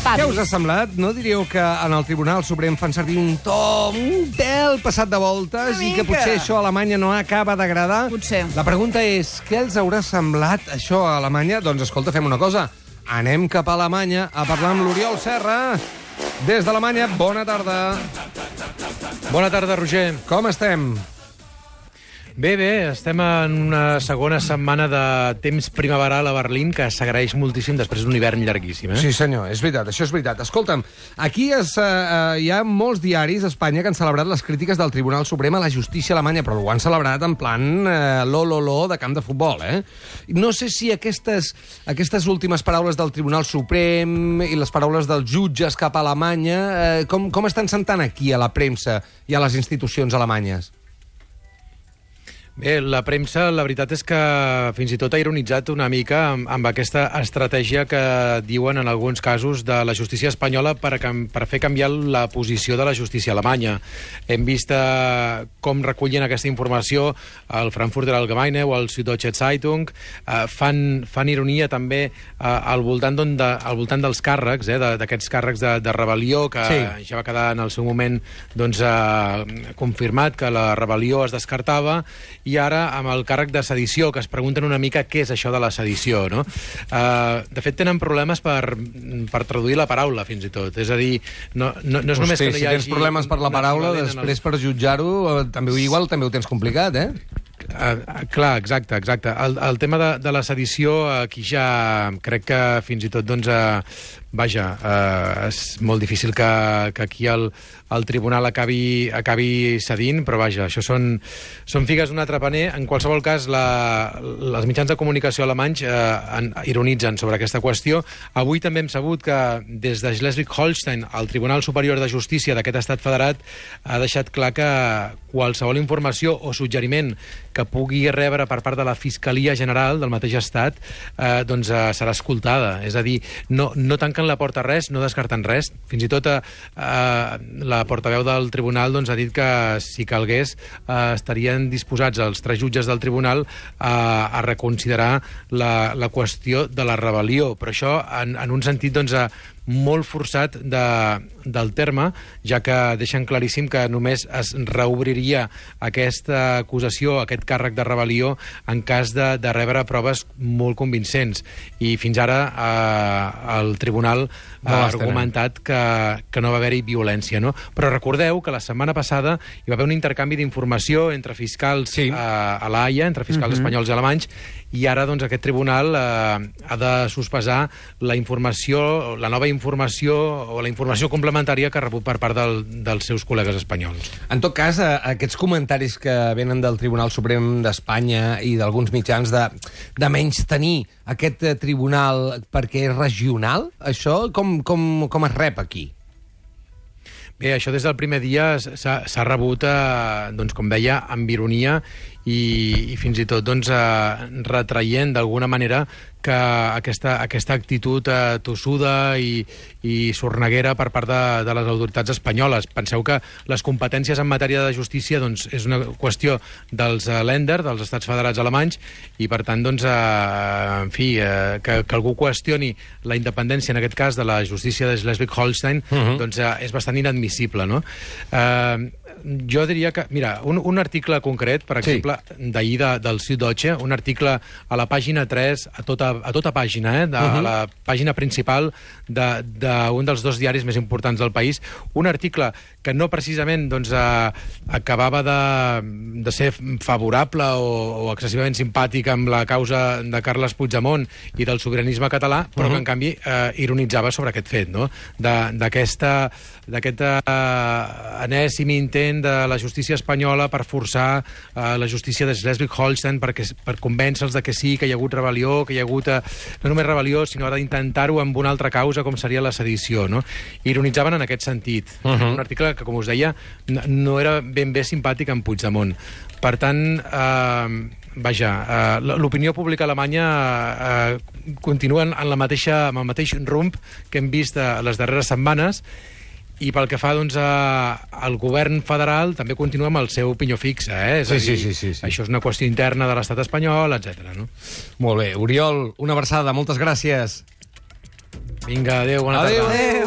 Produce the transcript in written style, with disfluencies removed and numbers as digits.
Pavis. Què us ha semblat? No diríeu que en el Tribunal Suprem fan servir un to, un tel passat de voltes i que potser això a Alemanya no acaba d'agradar? Potser. La pregunta és, què els haurà semblat això a Alemanya? Doncs escolta, fem una cosa. Anem cap a Alemanya a parlar amb l'Oriol Serra. Des d'Alemanya, bona tarda. Bona tarda, Roger. Com estem? Bé, estem en una segona setmana de temps primaveral a Berlín que s'agraeix moltíssim després d'un hivern llarguíssim. Sí, senyor, és veritat, això és veritat. Escolta'm, aquí hi ha molts diaris a Espanya que han celebrat les crítiques del Tribunal Suprem a la justícia alemanya, però ho han celebrat en plan lo de camp de futbol, eh? No sé si aquestes últimes paraules del Tribunal Suprem i les paraules dels jutges cap a Alemanya, com estan sentant aquí a la premsa i a les institucions alemanyes? Bé, la premsa, la veritat és que fins i tot ha ironitzat una mica amb aquesta estratègia que diuen en alguns casos de la justícia espanyola per fer canviar la posició de la justícia alemanya. Hem vist com recullen aquesta informació el Frankfurter Allgemeine o el Süddeutsche Zeitung. Fan ironia també al voltant dels càrrecs, d'aquests càrrecs de rebel·lió, que ja va quedar en el seu moment confirmat que la rebel·lió es descartava, i ara amb el càrrec de sedició, que es pregunten una mica què és això de la sedició, no? De fet, tenen problemes per traduir la paraula, fins i tot. És a dir, no és només que no hi hagi... Si tens problemes per la paraula, després per jutjar-ho, també ho tens complicat, eh? Clar, exacte. El tema de la sedició, aquí ja crec que fins i tot, doncs, és molt difícil que aquí el tribunal acabi cedint, però vaja, això són figues d'un altre paner. En qualsevol cas, els mitjans de comunicació alemanys ironitzen sobre aquesta qüestió. Avui també hem sabut que des de Schleswig-Holstein, el Tribunal Superior de Justícia d'aquest estat federat ha deixat clar que qualsevol informació o suggeriment que pugui rebre per part de la Fiscalia General del mateix estat doncs serà escoltada. És a dir, no tanquen la porta a res, no descarten res. Fins i tot la portaveu del tribunal ha dit que, si calgués, estarien disposats els 3 jutges del tribunal a reconsiderar la qüestió de la rebel·lió. Però això, en un sentit, molt forçat del terme, ja que deixen claríssim que només es reobriria aquesta acusació, aquest càrrec de rebel·lió, en cas de rebre proves molt convincents. I fins ara el tribunal ha argumentat que no va haver-hi violència, no? Però recordeu que la setmana passada hi va haver un intercanvi d'informació entre fiscals a la Haia, entre fiscals espanyols i alemanys, i ara doncs aquest tribunal ha de sospesar la informació, la nova informació o la informació complementària que ha rebut per part dels seus col·legues espanyols. En tot cas, aquests comentaris que venen del Tribunal Suprem d'Espanya i d'alguns mitjans de menys tenir aquest tribunal perquè és regional, això com es rep aquí? Bé, això des del primer dia s'ha rebut, doncs, com deia, amb ironia i fins i tot retraient d'alguna manera que aquesta actitud tossuda i sorneguera per part de les autoritats espanyoles. Penseu que les competències en matèria de justícia és una qüestió dels Länder, dels estats federats alemanys, i per tant, en fi, que algú qüestioni la independència, en aquest cas, de la justícia de Schleswig-Holstein, doncs és bastant inadmissible, no? Jo diria que, mira, un article concret, per exemple, d'ahir del Süddeutsche, un article a la pàgina 3, a tota pàgina, a la pàgina principal d'un dels 2 diaris més importants del país, un article que no precisament acabava de ser favorable o excessivament simpàtic amb la causa de Carles Puigdemont i del sobiranisme català, però que en canvi ironitzava sobre aquest fet, no? D'aquest enèsim intent de la justícia espanyola per forçar la justícia de Schleswig-Holstein per convèncer-los que sí, que hi ha hagut rebel·lió, que hi ha hagut no només rebel·lió, sinó d'intentar-ho amb una altra causa, com seria la sedició, no? Ironitzaven en aquest sentit. Un article que, com us deia, no era ben bé simpàtic amb Puigdemont. Per tant, l'opinió pública alemanya continua en el mateix rumb que hem vist les darreres setmanes, i pel que fa al govern federal també continua amb el seu pinyó fixe, Sí. Això és una qüestió interna de l'estat espanyol, etc. No? Molt bé. Oriol, una abraçada, moltes gràcies. Vinga, adéu, bona tarda. Adéu.